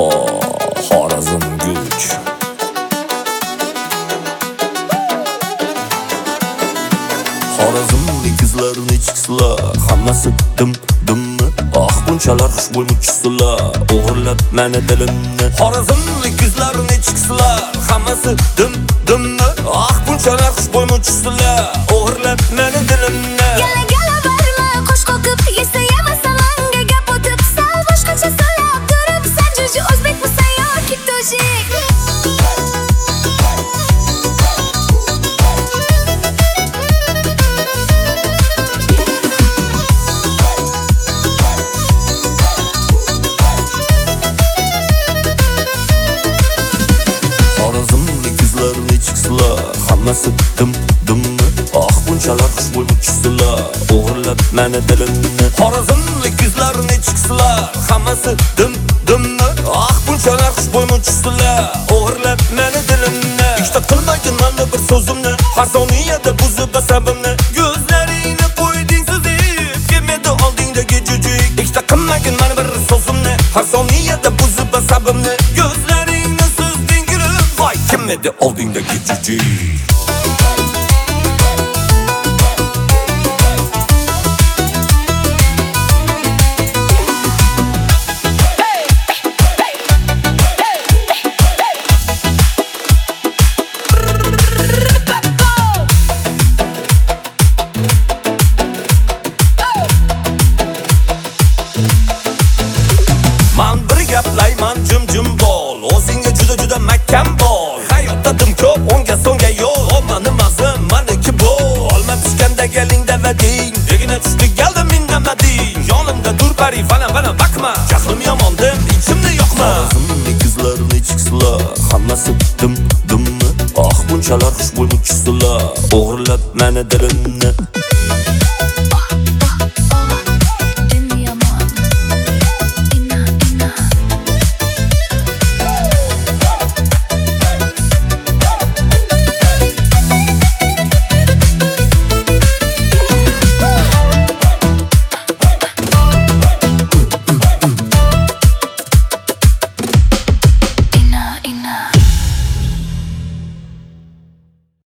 Xorazm güç. Xorazmlik qizlarni chiqsalar, hammasi dim-dimmi. Ah, bunchalar xushbo'y chiqsalar, o'g'irlab meni dilimni. Xorazmlik qizlarni chiqsalar, hammasi dim-dimmi. Ah, bunchalar xushbo'y chiqsalar, o'g'irlab meni dilimni. Gala barma, qo'sh qoqib, yesa yemasan manga gap o'tib, sal boshqacha so'ylab turib, sen juji o'zbekmisan yoki tojik? Xorazmlik qizlarni chiqsalar, hammasi dim-dimmi. Ah, bunchalar xushbo'y chiqsalar, o'g'irlab meni dilimni. Xorazmlik qizlarni chiqsalar, hammasi dim-dimmi. Ah, bunchalar xushbo'y chiqsalar, o'g'irlab meni dilimni. Ikkita qilmagin mana bir so'zimni, har soniyada buzib asabimni. Ko'zlaringni qo'yding suzib, kelmadi oldingdagi jujik. Ikkita qilmagin mana bir so'zimni, har soniyada buzib asabimni. Ko'zlaringni suzding gurib, voy kelmadi oldingdagi jujik. Man bir gaplayman jim-jim bol, o'zingga juda mahkam bol. Hayotda dim ko'p, o'ngga so'ngga yo'l, omani mazim maniki bo'l. Olma tushganda galingda vading, yegina tushdi galda minnamading. Yonimda dur pari falan bakma, jahlim yomondim, ichimni yoqma. Xorazmlik qizlarni chiqsalar, hammasi dim-dimmi. Ah, bunchalar xushbo'y chiqsalar, o'g'irlab meni dilimni.